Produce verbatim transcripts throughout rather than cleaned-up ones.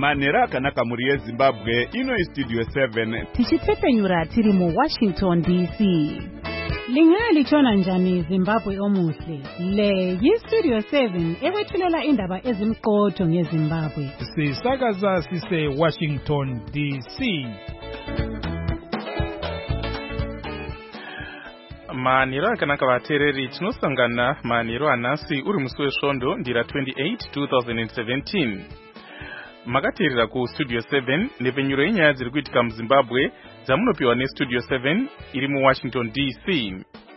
Manera akanaka muri yeZimbabwe ino iStudio seven. Tichitsepenyura tiri mu Washington D C. Lingali chona njani Zimbabwe omuhle. Le yiStudio seven ewethulela indaba ezimqotho ngeZimbabwe. Sisakaza sise Washington D C. Maniro akanaka vatereri tinosangana maniro anasi uri musi wesvondo ndira twenty-eight twenty seventeen. Makateerera ku Studio seven nepfenyuro yenyaya dziri kuitika muZimbabwe dzamunopiwa neStudio seven iri mu Washington D C.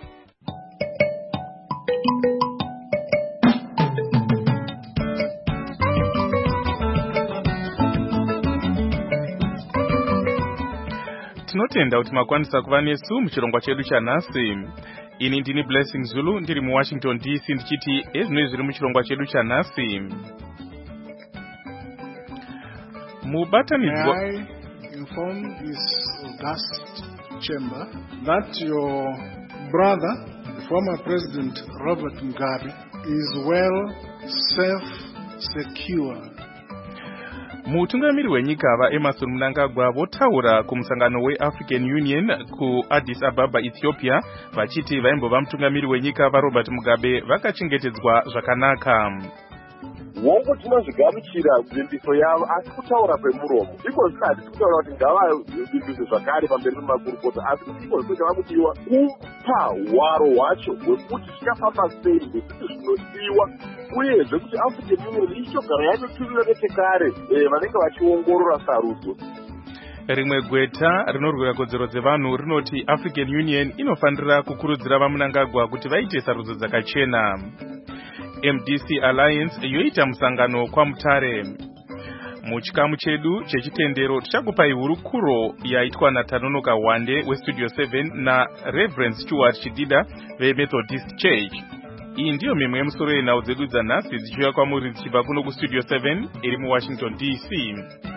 Tinotenda kuti makwanisa kuva nesu muchirongwa chedu chanhasi. Ini ndini Blessing Zulu ndiri mu Washington D C ndichiti ezvinoi zviri muchirongwa chedu chanhasi. Mubatanidzwa May I inform this august chamber that your brother, the former President Robert Mugabe, is well, safe, secure. Mutungamiri wenyika vaEmmerson Mnangagwa votaura kumusangano weAfrican Union ku Addis Ababa, Ethiopia, vachiti vaimbova mutungamiri wenyika vaRobert Mugabe vakachengetedzwa zvakanaka. Wongo tinozvigamuchira dzimbiso yavo asi kutaura kwemuromo iko zvisati kutaura kuti ngava dzimbiso zvakare pamberi pemakurukota asi kuti iko zvinenge vakudiwa kupa hwaro hwacho hwekuti zvichafamba sei zvekuti zvinodiwa uyezve kuti African Union ichogara yatotumira nechekare vanenge vachiongorora sarudzo. Rimwe gweta rinorwira kodzero dzevanhu rinoti African Union inofanira kukurudzira vaMnangagwa kuti vaite sarudzo dzakachena. M D C Alliance yoita musangano kwa Mutare. Muchikamu chedu chechitendero tichakupai hurukuro yaitwa naTanonoka Wande weStudio seven na Reverend Stuart Chidida veMethodist Church. Iyi ndiyo mimwe yemusoro yenhau dzedu dzanhasi dzichiuya kwamuri dzichibva kuno kuStudio seven iri mu Washington D C.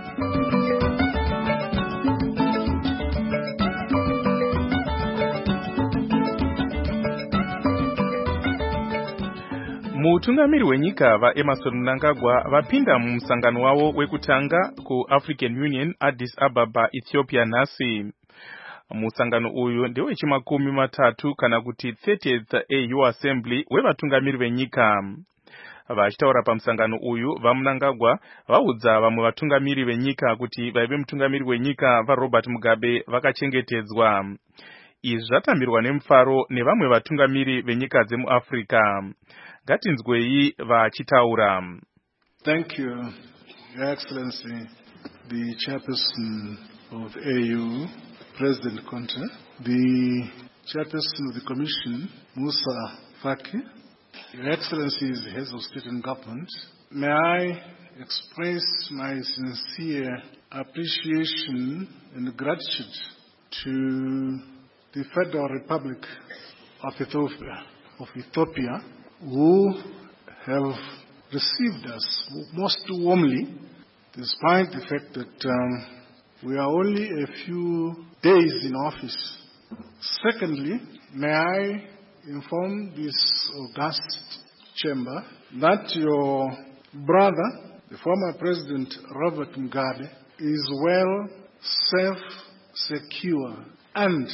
Mutungamiri wenyika vaEmmerson Mnangagwa vapinda mumusangano wavo wekutanga ku African Union Addis Ababa, Ethiopia nhasi. Musangano uyu ndewe chimakumi matatu kana kuti thirtieth A U Assembly wevatungamiri venyika. Vachitaura pamusangano uyu vaMnangagwa vaudza vamwe vatungamiri venyika kuti vaive mutungamiri wenyika vaRobert Mugabe vakachengetedzwa. Izvi zvatambirwa nemufaro nevamwe vatungamiri venyika dzemuAfrica. Ngatinzwei vachitaura. Thank you, Your Excellency, the Chairperson of A U, President Conte, the Chairperson of the Commission, Musa Faki, Your Excellencies, the Heads of State and Government. May I express my sincere appreciation and gratitude to the Federal Republic of Ethiopia, of Ethiopia who have received us most warmly, despite the fact that um, we are only a few days in office. Secondly, may I inform this august chamber that your brother, the former President Robert Mugabe, is well, safe, secure, and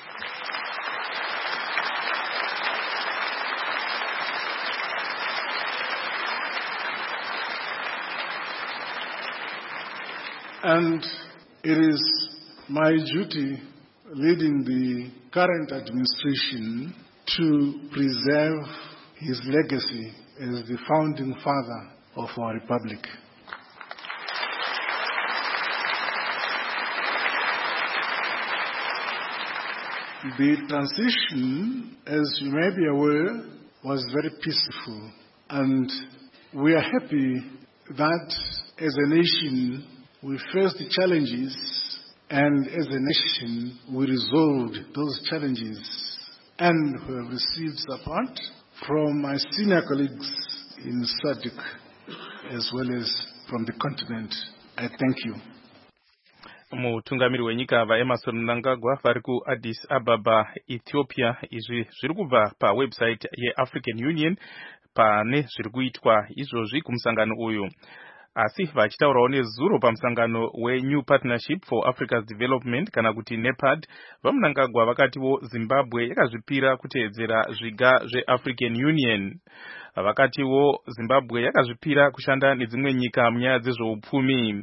And it is my duty, leading the current administration, to preserve his legacy as the founding father of our republic. The transition, as you may be aware, was very peaceful, and we are happy that as a nation we faced the challenges, and as a nation we resolved those challenges, and we have received support from my senior colleagues in S A D C as well as from the continent. I thank you. Mutungamiri wenyika vaEmmerson Mnangagwa vari ku Addis Ababa, Ethiopia. Izvi zviri kubva pa website ye African Union pane zviri kuitwa izvozvi kumusangano uyu. asi vachitaurawo nezuro pamusangano weNew Partnership for Africa's Development kana kuti NEPAD, vaMnangagwa vakatiwo Zimbabwe yakazvipira kuteedzera zviga zveAfrican Union. Vakatiwo Zimbabwe yakazvipira kushanda nedzimwe nyika munyaya dzezveupfumi.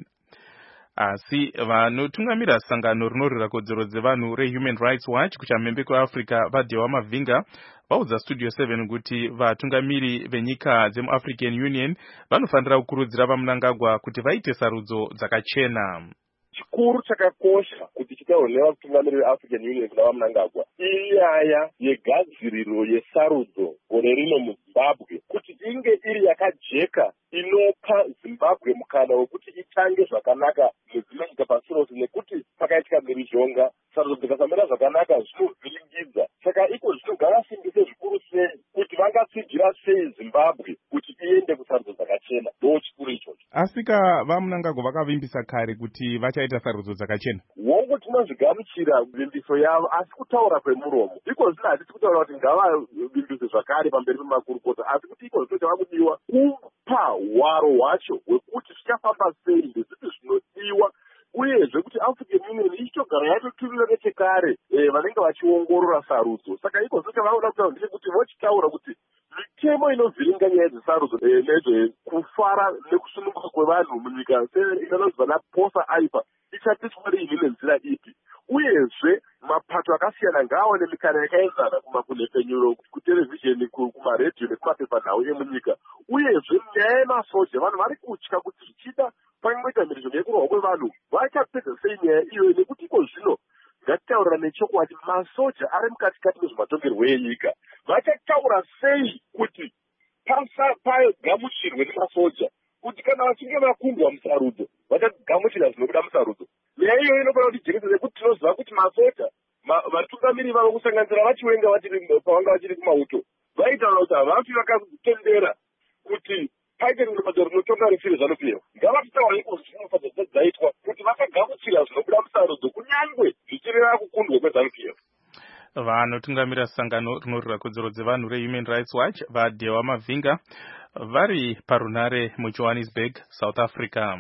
Asi vanotungamira sangano rinorwira kodzero dzevanhu reHuman Rights Watch kuchamhembe kweAfrica vaDhewa Mavhinga vaudza Studio seven kuti vatungamiri venyika dzemuAfrican Union vanofanira kukurudzira vaMnangagwa kuti vaite sarudzo dzakachena. Chikuru chakakosha kuti chitaurwe nevatungamiri veAfrican Union kuna vaMnangagwa inyaya yegadziriro yesarudzo gore rino muZimbabwe kuti inge iri yakajeka inopa Zimbabwe mukana wekuti itange zvakanaka nedzimwe nyika pasi rose, nekuti pakaitika mhirizhonga sarudzo dzikasamira zvakanaka zvinovhiringidza. Saka iko zvino ngavasimbise zvikuru sei kuti vangatsigira sei Zimbabwe kuti iende kusarudzo dzakachena. Ndo chikuru ichocho. Asika vaMnangagwa vakavimbisa kare kuti vachaita sarudzo dzakachena. Wongo tinozvigamuchira vimbiso yavo, asi kutaura kwemuromo iko zvino hatisi kutaura kuti ngavavimbise zvakare pamberi pemakurukota, asi kuti iko zvino chava kudiwa kupa hwaro hwacho hwekuti zvichafamba sei ndezvipi zvinodiwa, uyezve kuti African Union ichitogara yatotumira nechekare vanenge vachiongorora sarudzo. Saka iko zvino chavanoda kutaura ndechekuti vochitaura kuti mitemo inovhiringa nyaya dzesarudzo nezvekufara nekusununguka kwevanhu munyika inonzi naposa aipa ichatiswa riini nenzira ipi, uyezve mapato akasiyana ngaawane mikana yakaenzana kumakunhepfenyuro, kuterevhizheni, kumaredhiyo nekumapepanhau emunyika. Uyezve nyaya yemasoja, vanhu vari kutya kuti zvichida pangoita mhirizhonga yekurwa kwevanhu vachapedza sei nyaya iyoyo, nekuti iko zvino ngatitaurira nechokwadi masoja ari mukatikati mezvematongerwo enyika vachataura sei kuti pagamuchirwe nemasoja kuti kana vachinge vakundwa musarudzo vachagamuchira zvinobuda musarudzo. Nyaya iyoyo inofanira kuti jekese nekuti tinoziva kuti masoja vatungamiri vavo kusanganisira vachiwenga pavanga vachiri kumauto vaitaura kuti havafi vakatendera kuti paite rimwe rinotonga rifire zvanopihwa. Ngavatitaura iko zvinofanira dzaitwa kuti vakagamuchira zvinobuda musarudzo kunyangwe zvichireva kukundwa kwezvanupihwa. Vanotungamira sangano rinorwira kodzero dzevanhu reHuman Rights Watch vaDhewa Mavhinga vari parunare muJohannesburg, South Africa.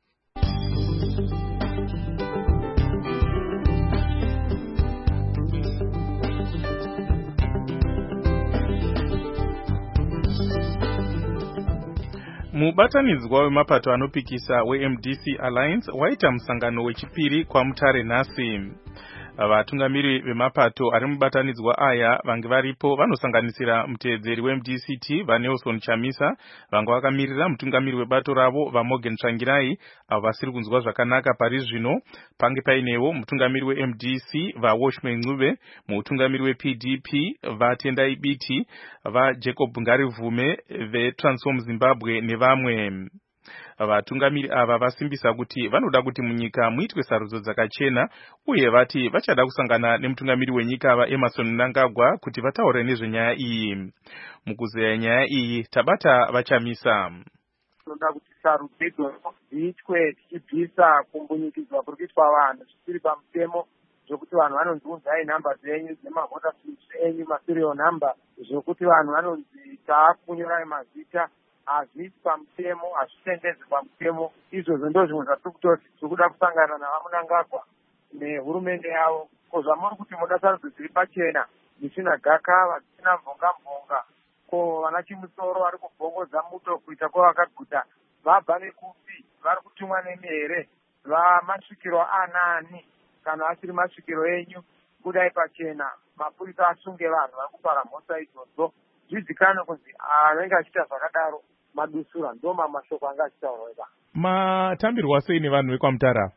Mubatanidzwa wemapato anopikisa weM D C Alliance waita musangano wechipiri kwaMutare nhasi. Vatungamiri vemapato ari mubatanidzwa aya vange varipo vanosanganisira muteedzeri weM D C T vaNelson Chamisa, vange vakamirira mutungamiri webato ravo vaMorgan Tsvangirai avo vasiri kunzwa zvakanaka pari zvino. Pange painewo mutungamiri weM D C vaWashman Ncube, mutungamiri weP D P vaTendai Biti, vaJacob Ngarivume veTransform Zimbabwe nevamwe. Vatungamiri ava vasimbisa kuti vanoda kuti munyika muitwe sarudzo dzakachena, uye vati vachada kusangana nemutungamiri wenyika vaEmmerson Mnangagwa kuti vataure nezvenyaya iyi. Mukuzeya nyaya iyi tabata vaChamisa. Tinoda kuti sarudzo idzodzo dziitwe tichibvisa kumbunyikidzwa kuri kuitwa vanhu zvisiri pamutemo, zvokuti vanhu vanonzi unzai nhamba dzenyu dzemavhota slips enyu, maserial number, zvokuti vanhu vanonzi taakunyorai mazita hazvisi pamutemo, hazvitendedzwi pamutemo. Izvozvo ndo zvimwe zvatiri kutoti tiri kuda kusangana navaMnangagwa nehurumende yavo. Ko zvamuri kuti muda sarudzo dziri pachena dzisina gakava, dzisina mvonga mvonga, ko vana Chimusoro vari kubvongodza muto kuita kwavakaguta vabva nekupi, vari kutumwa nemi here, vamasvikiro anani kana asiri masvikiro enyu, budai pachena, mapurisa asunge vanhu vari kupara mhosva idzodzo. Zvizikanwe kunzi anenge achiita zvakadaro madusura, ndo mamashoko anga achitaurwa. Matambirwa sei nevanhu vekwaMutara?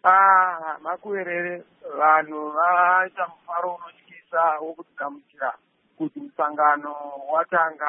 Ah, makuverere vanhu vaita mufaro unotyisa wokugamuchira kuti musangano watanga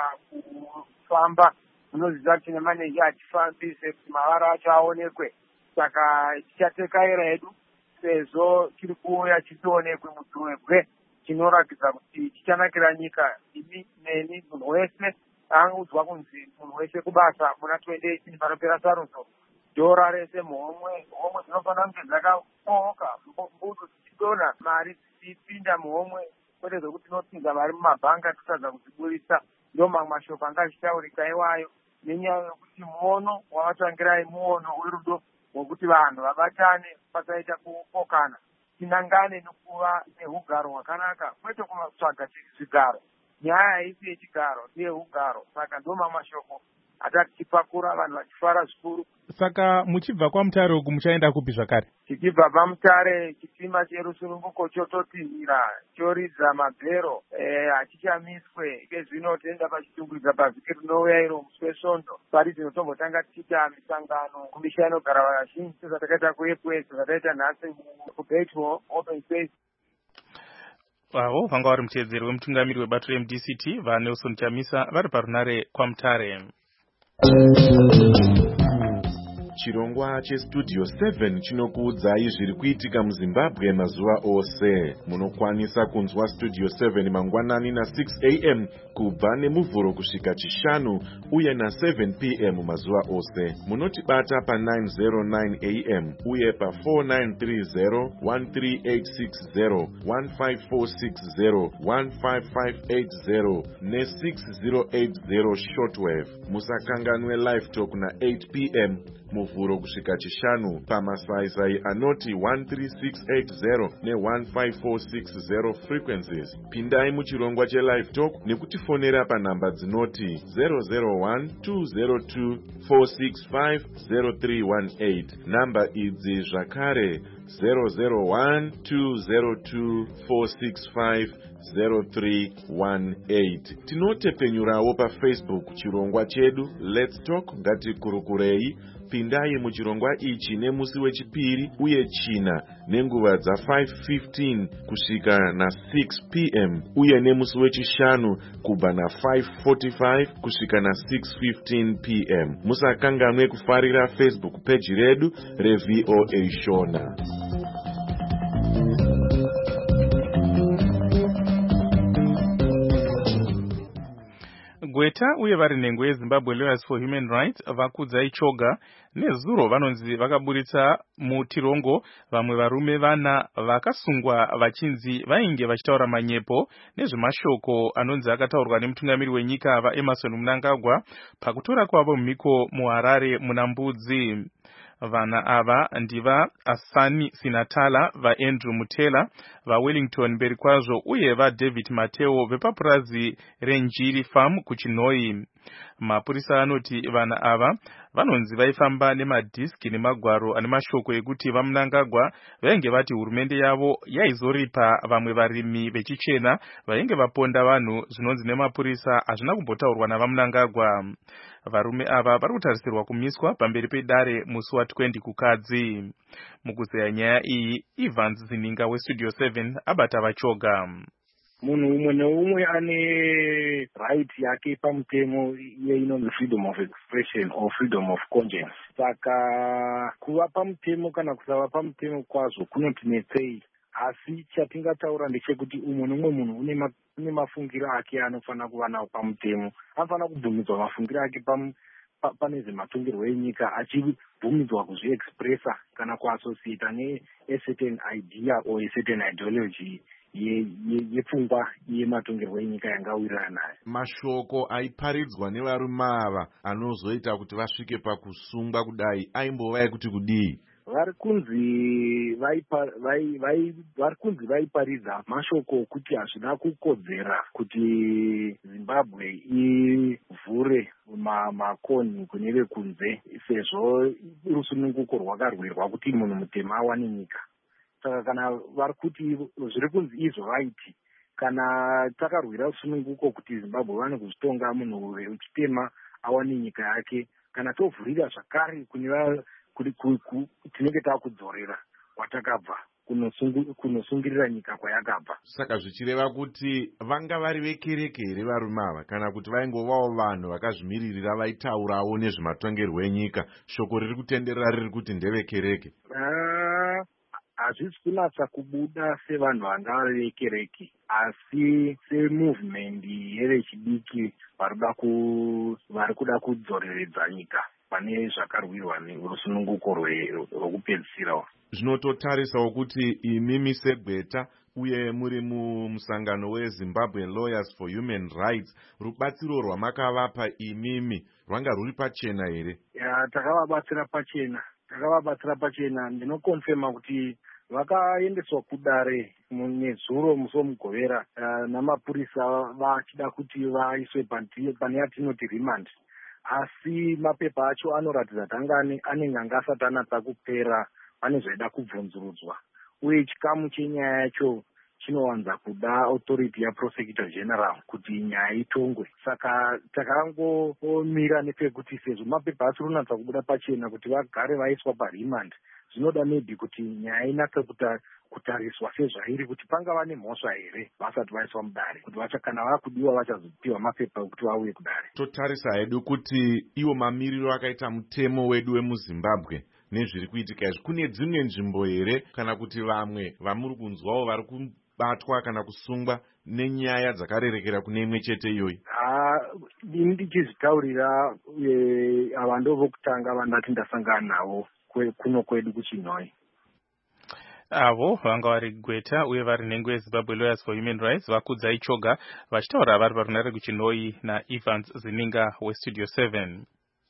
kufamba. Unoziva kuti nemanenge achifambise kuti mavara acho aonekwe, saka tichatekaira hedu sezvo chiri kuuya chisionekwe mudhuwebwe chinoratidza kuti chichanakira nyika. Imi neni munhu wese angudzwa kunzi munhu wese kubasa muna twenty eighteen panopera sarudzo, dhora rese muhomwe, homwe dzinofanira kunge dzakaoka, mbudu dzichidonha, mari dzichipinda muhomwe, kwete zvokuti tinopinza mari mumabhanga totadza kudziburisa. Ndo mamwe mashoko anga achitaurika iwayo. nenyaya yokuti muono wavatangirai muono werudo wokuti vanhu vabatane pasaita kupokana, tinangane nokuva neugaro hwakanaka kwete kutsvaga zvigaro. Nyaya haisi yechigaro ndeyehugaro, saka ndo mamwe mashoko atachipakura vanhu vachifara zvikuru. Saka muchibva kwaMutare uku muchaenda kupi zvakare? Tichibva paMutare chitima cherusununguko chototinhira choridza mabhero hachichamiswe. Kezvino toenda pachitungwiza pavhiki rinouya iro musi wesvondo pari dzinotombotanga tichiita misangano kumisha inogara vazhinji sezvatakaita kuepwes zvataita nhasi kuBetwell Open Space. Avo vanga vari muteedzeri wemutungamiri webato reM D C T vaNelson Chamisa vari parunare kwaMutare. Chirongwa cheStudio seven chinokuudzai zviri kuitika muZimbabwe mazuva ose. Munokwanisa kunzwa Studio seven mangwanani na six a m kubva nemuvhuro kusvika chishanu uye na seven p m mazuva ose. Munotibata pa nine oh nine a m uye pa four nine three zero, one three eight six zero, one five four six zero, one five five eight zero ne six zero eight zero shortwave. Musakanganwe live talk na eight p m muvhuro kusvika chishanu pamasaisai anoti one three six eight zero ne one five four six zero frequencies. Pindai muchirongwa chelive talk nekutifonera panhamba dzinoti zero zero one, two zero two, four six five, zero three one eight. Namba idzi zvakare zero zero one, two zero two, four six five, zero three one eight. Tinotepenyurawo paFacebook chirongwa chedu Let's Talk ngatikurukurei. Pindai muchirongwa ichi nemusi wechipiri uye china nenguva dza five fifteen kusvika na six p m uye nemusi wechishanu kubva na five forty-five kusvika na six fifteen p m. Musakanganwe kufarira Facebook page redu reV O A Shona. Gweta uye vari nhengo yeZimbabwe Lawyers for Human Rights vakudzai choga nezuro vanonzi vakaburitsa mutirongo vamwe varume vana vakasungwa vachinzi vainge vachitaura manyepo nezvemashoko anonzi akataurwa nemutungamiri wenyika vaEmmerson Mnangagwa pakutora kwavo mhiko muHarare muna Mbudzi. Vana ava ndiva Asani Sinatala, vaAndrew Mutela, vaWellington Mberikwazvo uye vaDavid Mateo vepapurazi reNjiri Farm kuChinoi. Mapurisa anoti vana ava vanonzi vaifamba nemadhiski nemagwaro ane mashoko ekuti vaMnangagwa vainge vati hurumende yavo yaizoripa vamwe varimi vechichena vainge vaponda vanhu zvinonzi nemapurisa hazvina kumbotaurwa navaMnangagwa. Varume ava vari kutarisirwa kumiswa pamberi pedare musi wa20 kukadzi. Mukuzeya nyaya iyi, Evans Zininga weStudio seven abata vachoga. Munhu umwe neumwe ane right yake pamutemo inonzi freedom of expression or freedom of conscience. Saka kuva pamutemo kana kusava pamutemo kwazvo kunotinetsei, asi chatingataura ndechekuti umwe nomumwe munhu une ma, une mafungiro ake anofana kuva nawo pamutemo. Anofana kubvumidzwa mafungiro ake pam, pa, pane zvematongero enyika achibvumidzwa kuzviexpressa kana kuassociata ne a certain idea or a certain ideology yepfungwa yematongerwo enyika yangawirirana nayo. Mashoko aiparidzwa nevarume ava anozoita kuti vasvike pakusungwa kudai aimbova ekuti kudii? Vari kunzi vari kunzi vaiparidza mashoko okuti hazvina kukodzera kuti Zimbabwe ivhure makonhi kune vekunze sezvo rusununguko rwakarwirwa kuti munhu mutema awane nyika. Saka kana vari kuti zviri kunzi izvo vaiti kana takarwira rusununguko kuti Zimbabwe vane kuzvitonga munhu wechitema awane nyika yake, kana tovhurira zvakare kune tinenge takudzorera kwatakabva kunosungirira nyika kwayakabva. Saka zvichireva kuti vanga vari vekereke here varume ava kana kuti vaingovawo vanhu vakazvimiririra vaitaurawo nezvematongerwo enyika? Shoko riri kutenderera riri kuti ndevekereke. Hazvisi kunatsa kubuda sevanhu vanga vari vekereke, asi semovement yevechidiki vari kuda kudzoreredza nyika pane zvakarwirwa nerusununguko rwokupedzisira. Zvinototarisawo kuti imimi seGweta uye muri mumusangano weZimbabwe Lawyers for Human Rights, rubatsiro rwamakavapa imimi rwanga ruri pachena here? Ya, takavabatsira pachena takavabatsira pachena ndinokonfirma kuti vakaendeswa kudare nezuro musi womugovera uh, namapurisa vachida kuti vaiswe pane yatinoti remand, asi mapepa acho anoratidza kuti angane anenge anga asati anatsa kupera, pane zvaida kubvunzurudzwa, uye chikamu chenyaya yacho chinowanza kuda authority yaprosecutor general kuti nyaya itongwe. Saka takangomira nepekuti sezvo mapepa acho runatsa kubuda pachena kuti vagare vaiswa paremand, zvinoda maybe kuti nyaya inatse kutariswa sezvairi kuti pangava nemhosva here vasati vaiswa mudare, kuti vachakana vakudiwa vachazopiwa mapepa okuti vauye kudare. Totarisa hedu kuti iwo mamiriro akaita mutemo wedu wemuZimbabwe nezviri kuitika izvi, kune dzimwe nzvimbo here kana kuti vamwe vamuri kunzwawo vari kubatwa kana kusungwa nenyaya dzakarerekera kune imwe chete iyoyi? Ini ndichizvitaurira ava ndo vokutanga vandati ndasangana navo kuno kwedu kuChinhoyi. Avo vanga vari Gweta uye vari nhengo yeZimbabwe Lawyers for Human Rights vakudza ichoga vachitaura vari parunare kuChinhoyi naEvans Zininga weStudio seven.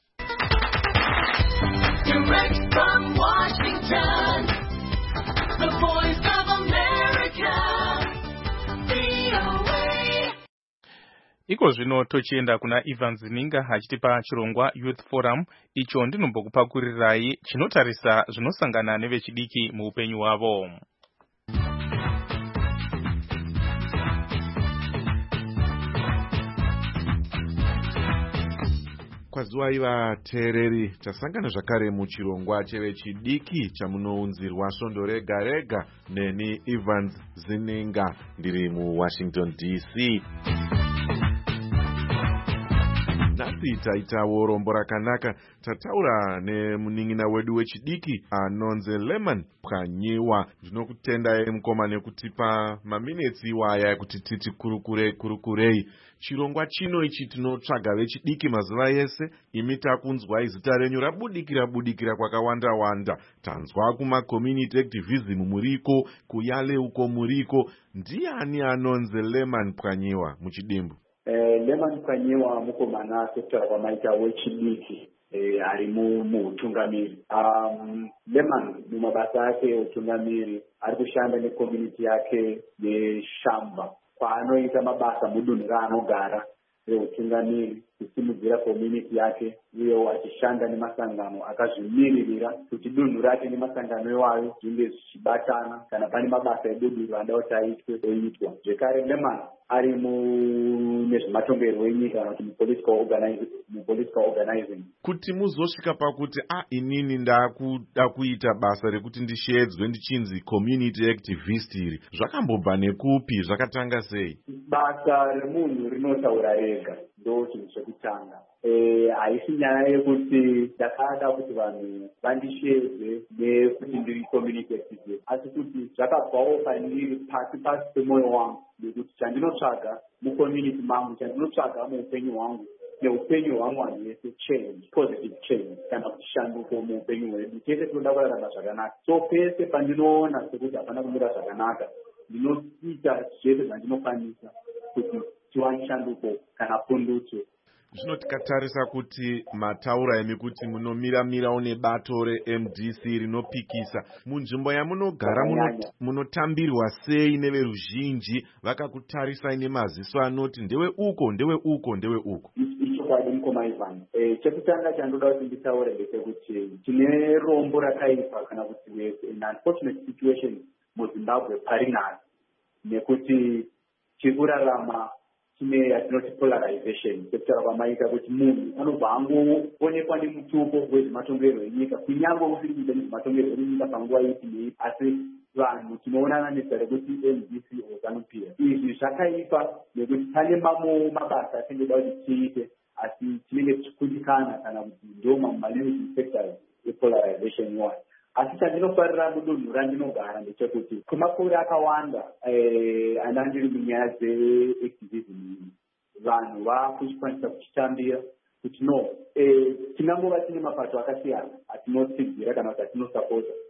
Direct from Washington, the voice of America, V O A. Iko zvino tochienda kuna Evans Zininga achitipa chirongwa Youth Forum, icho ndinombokupakuririrai chinotarisa zvinosangana nevechidiki muupenyu hwavo. Kwaziwai vateereri, tasangana zvakare muchirongwa chevechidiki chamunounzirwa svondo rega rega neni Evans Zininga ndiri muWashington D C. Nhasi taitawo rombo rakanaka, tataura nemunin'ina wedu wechidiki anonzi Lemon Pwanyiwa. Ndinokutendai mukoma nekutipa maminitsi iwaya ekuti titi kurukure kurukurei. Chirongwa chino ichi tinotsvaga vechidiki mazuva yese, imi takunzwai zita renyu rabudikira budikira kwakawanda wanda. Tanzwa kuma community activism muriko, kuyale uko muriko. Ndiani anonzi Lemon Pwanyiwa muchidimbu? Eh, Lemon Pwanyiwa mukomana sektora kwamaita wechidiki eh, ari muutungamiri. Um, Lemon mumabasa ake utungamiri ari kushanda necommunity yake yeshamba kwaanoita mabasa mudunhu raanogara reutungamiri kusimudzira community yake, uyewo achishanda nemasangano akazvimiririra kuti dunhu rake nemasangano iwayo zvinge zvichibatana kana pane mabasa ebuduro ada kuti aitwe oitwa. Zvekare Lemon ari nezvematongerwo enyika kana kuti mupolitical organizing. Kuti muzosvika pakuti ah inini ndakuda kuita basa rekuti ndishedzwe ndichinzi community activist iri, zvakambobva nekupi, zvakatanga sei? Basa remunhu rinotaura rega ndo chinhu chekutanga. Haisi nyaya yekuti ndakada kuti vanhu vandishedze nekuti ndiri community activist, asi kuti zvakabvawo pandiri pasi pasi pemwoyo wangu nekuti chandinotsvaga mucommunity mangu, chandinotsvaga muupenyu hwangu neupenyu hwangu vanhu vese change, positive change, kana kuti shanduko muupenyu hwedu. Tese tinoda kurarama zvakanaka, so pese pandinoona sekuti hapana kumira zvakanaka, ndinoita zvese zvandinokwanisa kuti tiwane shanduko kana pundutso. Zvino tikatarisa kuti mataura emi kuti munomiramirawo nebato reM D C rinopikisa, munzvimbo yamunogara munotambirwa sei neveruzhinji vakakutarisai nemaziso anoti ndewe uko ndewe uko ndewe uko? Ichokwadi mukoma Ivan. Chekutanga chandoda kuti nditaure ndechekuti tine rombo rakaipa kana kuti an unfortunate situation muZimbabwe parinhasi, nekuti tiri kurarama tine yatinoti polarization, sekutara kwamaita kuti munhu anobva angoonekwa nemutupo wezvematongerwo enyika, kunyange usiri kuita nezvematongerwo enyika panguva ipi neipi, asi vanhu tinoonana nezita rekuti M D C okanupira. Izvi zvakaipa nekuti pane mamwe mabasa atingoda kuti tiite, asi tinenge tichikundikana kana kuti ndo mamanaging sectors epolarization iwayo. Asi chandinofarira mudunhu randinogara ndechekuti kwemakore akawanda ana ndiri munyaya dzeactivism, vanhu vakuchikwanisa kuchitambira kuti no, tinangova tine mapato akasiyana atinotsigira kana kuti atinosapota,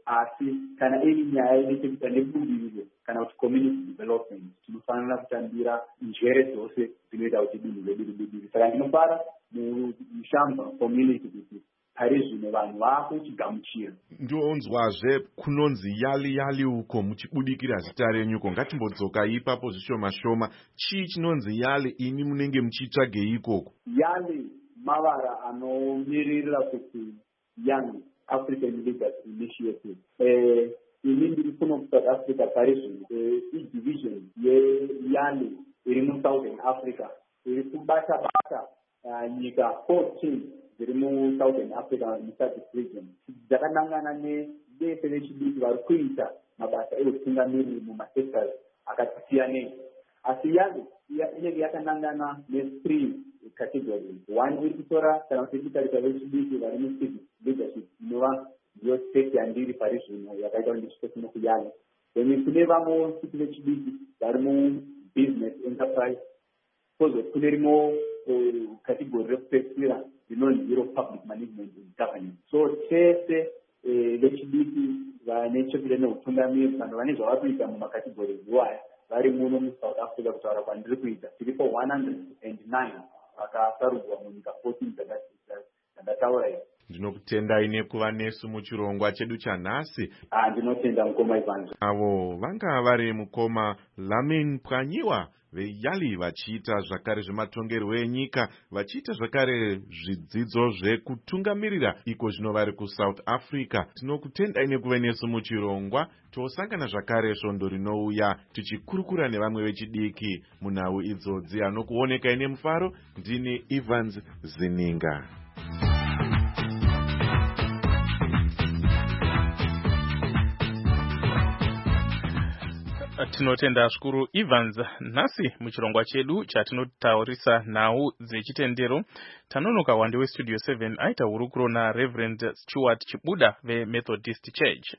asi kana iri nyaya inechekuita nebudiriro kana kuti community development tinofanira kutambira njere dzose dzinoita kuti dunhu redu ribudire. Saka ndinofara mushamba community kuti pari zvino vanhu vakuchigamuchira. Ndonzwazve kunonzi yali yali uko muchibudikira zita renyuko. Ngatimbodzoka ipapo zvishoma shoma. Chii chinonzi yali ini munenge muchitsvage ikoko? Yali mavara anomirira kuti Young African Leaders Initiative. Eh, ini ndiri kuno kuSouth Africa pari zvino division yeYali iri muSouthern Africa iri kubata bata nyika fourteen dziri muSouthern Africa muSouth region dzakanangana nedese rechidiki vari kuita mabasa eutungamiriri mumasectors akasiyana. Asi Yali inenge yakanangana nethree categories. One iri kutora kana kuti titarisa vechidiki vari mucivic leadership inova ndiyo state yandiri pari zvino yakaitwa ndechitoko nokuyali. Then kune vamwe state vechidiki vari mubusiness enterprise. Kozoti kune rimwe category rekupedzisira rinonzi iro public management and governance. So tese vechidiki vane chekuita neutungamiri kana vane zvavari kuita mumakategories iwaya vari muno muSouth Africa kutaura kwandiri kuita tiripo one hundred nine vakasarudzwa munyika fourteen dzandataura idzi. Ndinokutendai nekuva nesu muchirongwa chedu chanhasi. Ah, ndinotenda mukoma Ivan. Avo vanga vari mukoma Lamin Pwanyiwa veYali vachiita zvakare zvematongerwo enyika, vachiita zvakare zvidzidzo zvekutungamirira iko zvino vari kuSouth Africa. Tinokutendai nekuva nesu muchirongwa. Tosangana zvakare svondo rinouya tichikurukura nevamwe vechidiki munhau idzodzi. Anokuonekai nemufaro ndini Evans Zininga. Tinotenda zvikuru Evans. Nhasi muchirongwa chedu chatinotaurisa nhau dzechitendero tanonoka wande westudio seven aita hurukuro naReverend Stuart Chibuda veMethodist Church.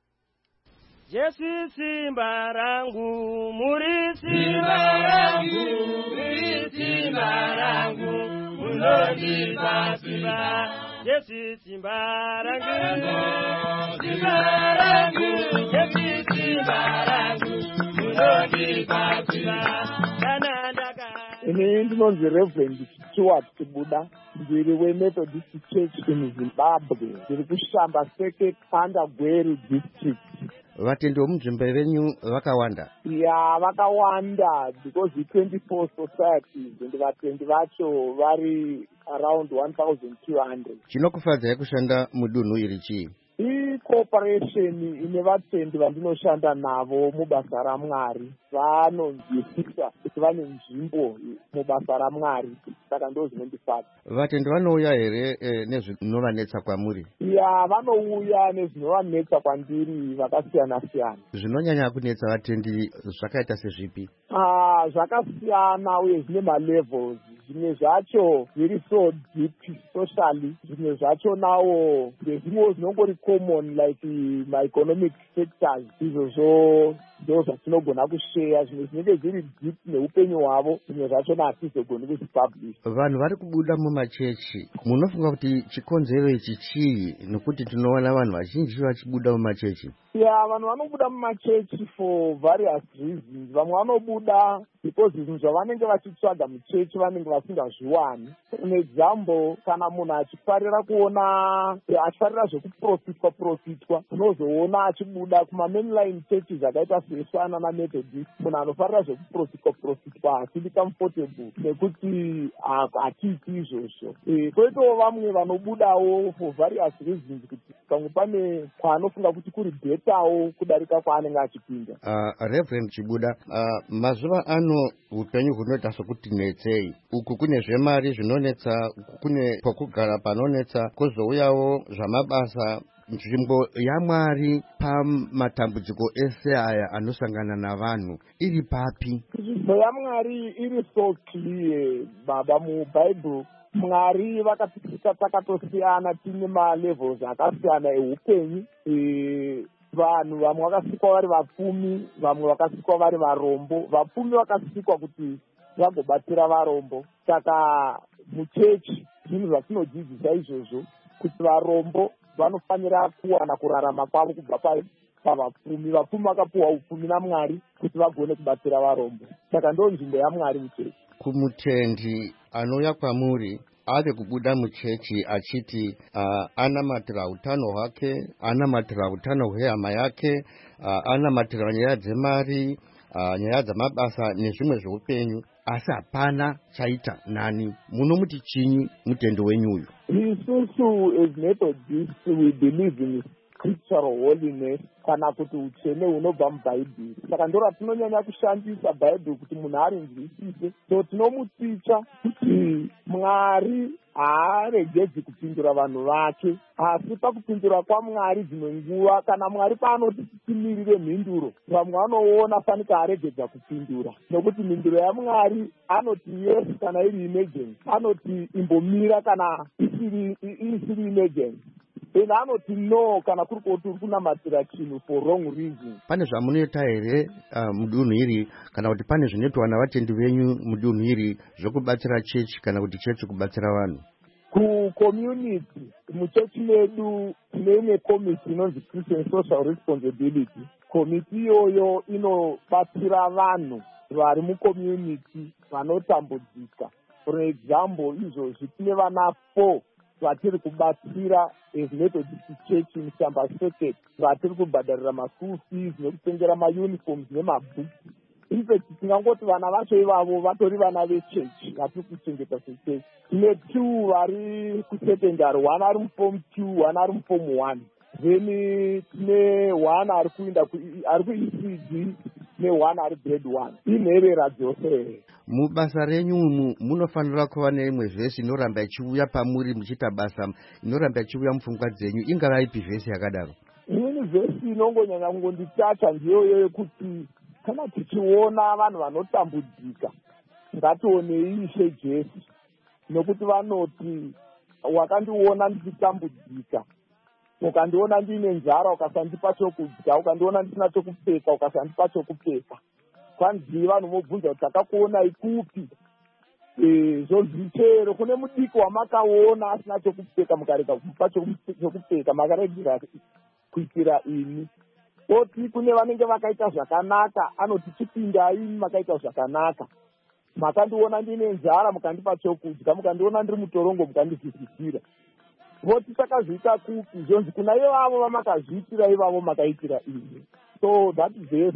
Yesu simba rangu, muri simba rangu, muri simba rangu, munonipa simba. Yesu simba rangu, simba rangu, Yesu simba rangu, munonipa simba. Ini ndinonzi Reverend Stuart Chibuda, ndiri weMethodist Church in Zimbabwe, ndiri kushamba seke Kanda Gweru district. Vatendi vomunzvimbo venyu vakawanda? Ya, vakawanda because the twenty-four societies and vatendi vacho vari around one thousand two hundred. Chinokufadzai kushanda mudunhu iri chii? I-cooperation ine vatendi vandinoshanda navo mubasa raMwari vanonzwisisa kuti vane nzvimbo mubasa raMwari, saka ndo zvinondifadza. Vatendi vanouya here eh, nezvinovanetsa kwamuri? Ya, vanouya nezvinovanetsa kwandiri vakasiyana siyana. Zvinonyanya kunetsa vatendi zvakaita sezvipi? Ah, zvakasiyana uye zvine malevels. Zvimwe zvacho zviri so deep socially, zvimwe zvacho nawo zvimwe zvinongori common like my economic sectors, izvo zvo ndo zvatinogona kushare. Zvimwe zvinenge zviri deep neupenyu hwavo, zvimwe zvacho hatizogoni kuzipublish. Vanhu vari kubuda mumachechi, munofunga kuti chikonzero ichi chii? Nokuti tinoona vanhu vazhinji vachibuda mumachechi. Ya, vanhu vanobuda mumachechi for various reasons. Vamwe vanobuda because zvinhu zvavanenge vachitsvaga muchechi vanenge vasingazviwani. An example, kana munhu achifarira kuona achifarira zvekuprofitwa profitwa, unozoona achibuda kuma-mainline churches akaita seSwana naMethodist. Munhu anofarira zvekuprofitwa profitwa hasiri comfortable nekuti hatiiti izvozvo. Koitawo vamwe vanobudawo for various reasons, kuti pamwe pane kwaanofunga kuti kuri bhetawo kudarika kwaanenge achipinda. Uh, Reverend Chibuda, uh, mazuva ano upenyu hunoita sokuti netsei. Uku kune zvemari zvinonetsa, kune pokugara panonetsa, kozouyawo zvamabasa. Nzvimbo yaMwari pamatambudziko ese aya anosangana navanhu iri papi? Nzvimbo yaMwari iri so clear, baba. MuBhayibheri Mwari vakapikisa takatosiyana, tine malevels akasiyana eupenyu. E, vanhu vamwe vakasikwa vari vapfumi, vamwe vakasikwa vari varombo. Vapfumi vakasikwa kuti vagobatsira varombo. Saka muchechi zvinhu zvatinodzidzisa izvozvo, kuti varombo vanofanira kuwana kurarama kwavo kubva pavapfumi. Vapfumi vakapuwa upfumi naMwari kuti vagone kubatsira varombo. Saka ndo nzvimbo yaMwari muchechi. Kumutendi anouya kwamuri ave kubuda muchechi achiti uh, anamatira utano hwake, anamatira utano hwehama yake, uh, anamatira nyaya dzemari, uh, nyaya dzamabasa nezvimwe zveupenyu, asi hapana chaita nani. Munomuti chinyi mutendi wenyu uyu? Isusu as Methodists we believe in scriptural holiness, kana kuti uchene hunobva mubhaibheri. Saka ndo ratinonyanya kushandisa bhaibheri kuti munhu arinzwisise. So tinomutsicha kuti Mwari haaregedzi kupindura vanhu vake, asi pakupindura kwaMwari dzimwe nguva kana Mwari paanoti timirire mhinduro, vamwe vanoona fanika aregedza kupindura, nokuti mhinduro yaMwari anoti yes kana iri emergency, anoti imbomira kana isiri isiri emergency, ena anoti no kana kuri kuti uri kunamatira chinhu for wrong reason. Pane zvamunoita here uh, mudunhu iri, kana kuti pane zvinoitwa navatendi venyu mudunhu iri zvokubatsira chechi kana kuti chechi kubatsira vanhu? Kucommunity muchechi medu tine komiti inonzi Christian Social Responsibility. Komiti iyoyo inobatsira vanhu vari mucommunity vanotambudzika. For example, izvozvi tine vana four vatiri kubatsira as Methodist Church in Shamba Circuit, vatiri kubhadharira ma-school fees nekutengera ma-uniforms nemabhuku. In fact, tingangoti vana vacho ivavo vatori vana vechechi vatiri kuchengeta sechechi. Tine two vari kusecondary, one ari muform two, one ari muform one. Then tine one ari kuenda ari ku-E C D ne-one ari grade one. Inherera dzose. Mubasa renyu umu munofanira kuva neimwe vhesi inoramba ichiuya pamuri muchiita basa, inoramba ichiuya mupfungwa dzenyu. Ingava ipi vhesi yakadaro? Imweni vhesi inongonyanya kungonditacha ndiyoyo yekuti kana tichiona vanhu vanotambudzika ngationei Ishe Jesu, nokuti vanoti wakandiona ndichitambudzika, ukandiona ndine nzara ukasandipa chokudya, ukandiona ndisina chokupfeka ukasandipa chokupfeka. Kwanzi vanhu vobvunza kuti takakuonai kupi? Eh, zvonzi chero kune mudiki wamakaona asina chokupfeka mukarega kumupa chokupfeka, makaregera kuitira ini. Oti kune vanenge vakaita zvakanaka, anoti chipindai makaita zvakanaka. Makandiona ndine nzara mukandipa chokudya, mukandiona ndiri mutorongo mukandizvisisira. Voti takazviita kupi? Zvonzi kuna ivavo vamakazviitira ivavo makaitira ini. So that is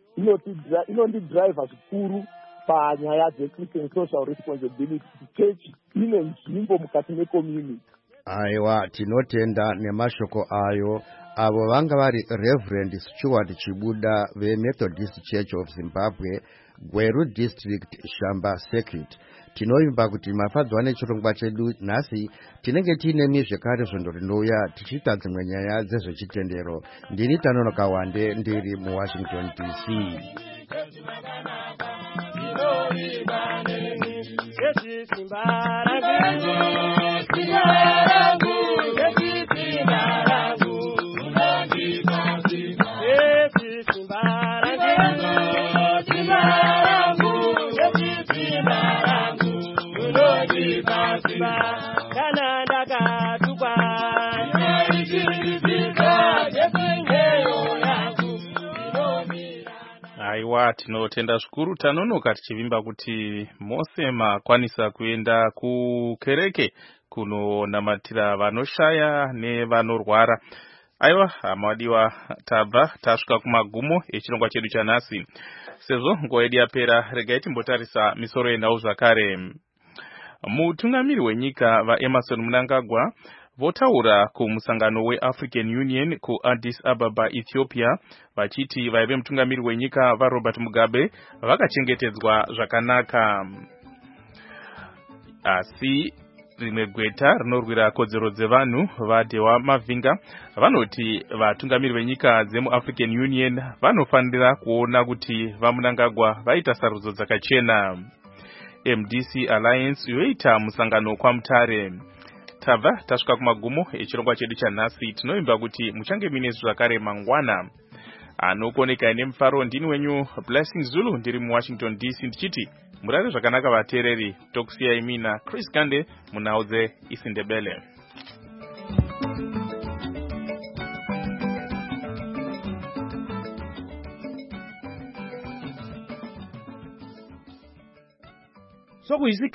inondidriva zvikuru panyaya dzeChristian Social Responsibility. Church ine nzvimbo mukati mecommunity. Aiwa, tinotenda nemashoko ayo. Avo vanga vari Reverend Stuart Chibuda veMethodist Church of Zimbabwe, Gweru District, Shamba Circuit. Tinoimba kuti mafadzwa nechirongwa chedu nhasi tinenge tiine zvekare zvondo rinouya tichiita dzimwe nyaya dzezvechitendero. Ndini Tanonoka Wande ndiri muWashington D C. Aiwa, tinotenda zvikuru Tanonoka tichivimba kuti mose makwanisa kuenda kukereke kunonamatira vanoshaya nevanorwara. Aiwa, hamadiwa, tabva tasvika kumagumo echirongwa chedu chanhasi. Sezvo nguva yedu yapera, regai timbotarisa misoro yenhau zvakare. Mutungamiri wenyika vaEmmerson Mnangagwa votaura kumusangano weAfrican Union kuAddis Ababa, Ethiopia, vachiti vaive mutungamiri wenyika vaRobert Mugabe vakachengetedzwa zvakanaka. Asi rimwe gweta rinorwira kodzero dzevanhu vaDewa Mavinga vanoti vatungamiri venyika dzemuAfrican Union vanofanira kuona kuti vaMnangagwa vaita sarudzo dzakachena. M D C Alliance yoita musangano kwaMutare. Tabva tasvika kumagumo echirongwa chedu chanhasi. Tinoimba kuti muchange mine zvakare mangwana. Anokoneka ine mufaro ndini wenyu Blessing Zulu ndiri muWashington D C ndichiti murare zvakanaka vateereri. Tokusiyai mina Chris Kande munhau dzeIsindebele. pakuizikanwa